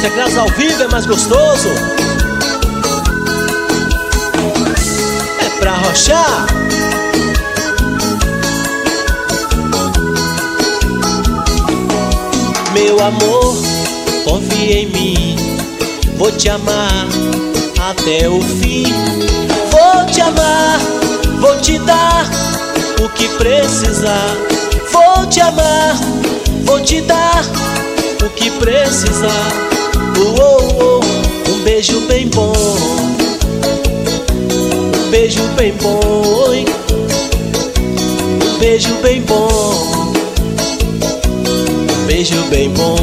teclados ao vivo é mais gostoso. É pra arrochar. Meu amor, confia em mim. Vou te amar até o fim. Vou te amar, vou te dar o que precisar. Vou te amar, vou te dar o que precisar. Um beijo bem bom, um beijo bem bom, oi. Um beijo bem bom, um beijo bem bom.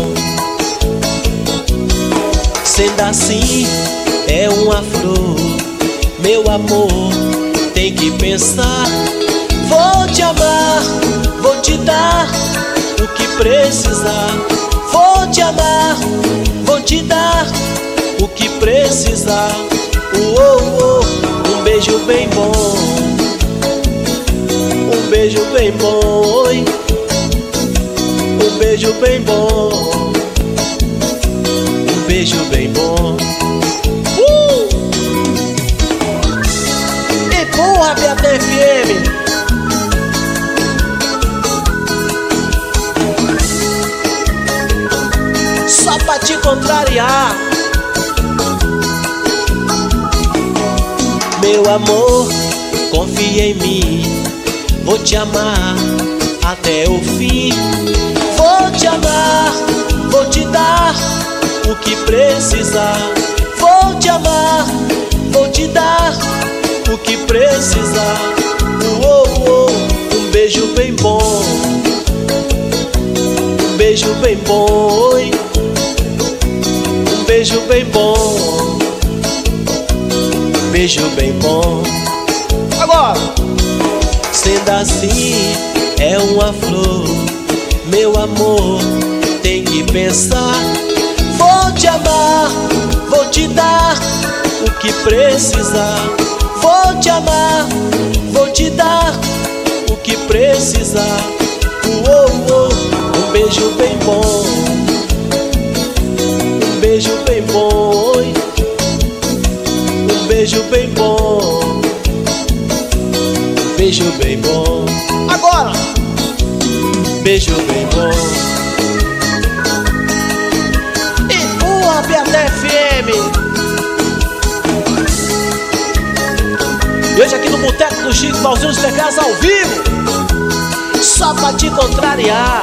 Sendo assim é uma flor, meu amor, tem que pensar. Vou te amar, vou te dar o que precisar. Vou te amar, vou te dar o que precisar. Um beijo bem bom, um beijo bem bom, oi. Um beijo bem bom, um beijo bem bom. Empurra, BFM. Só pra te contrariar. Meu amor, confia em mim. Vou te amar até o fim. Vou te amar, vou te dar o que precisar. Vou te amar, vou te dar o que precisar. Um beijo bem bom, um beijo bem bom, oi. Um beijo bem bom, um beijo bem bom. Agora, sendo assim é uma flor, meu amor, tem que pensar. Vou te amar, vou te dar o que precisar. Vou te amar, vou te dar o que precisar. Um beijo bem bom, um beijo bem bom, oi. Um beijo bem bom, um beijo bem bom. Agora, beijo bem bom. Empurra, BFM. E hoje aqui no Boteco do Chico, Balzinho de Teclados ao vivo, só pra te contrariar.